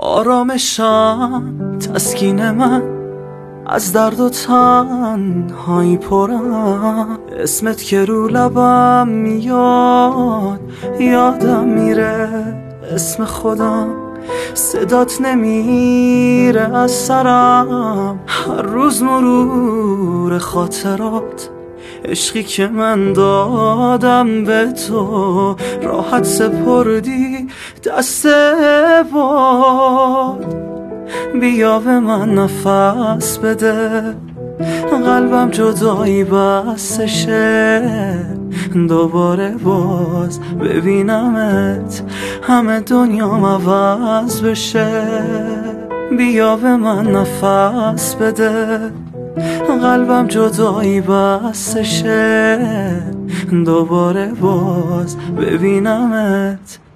آرامشم، تسکین من، از درد و تنهایی پرم. اسمت که رو لبم میاد یادم میره اسم خودم، صدات نمیره از سرم. هر روز مرور خاطرات، عشقی که من دادم به تو، راحت سپردی دست باد. بیا به من نفس بده، قلبم جدایی بسشه، دوباره باز ببینمت همه دنیام عوض بشه. بیا به من نفس بده، قلبم جدایی بسشه، دوباره باز ببینمت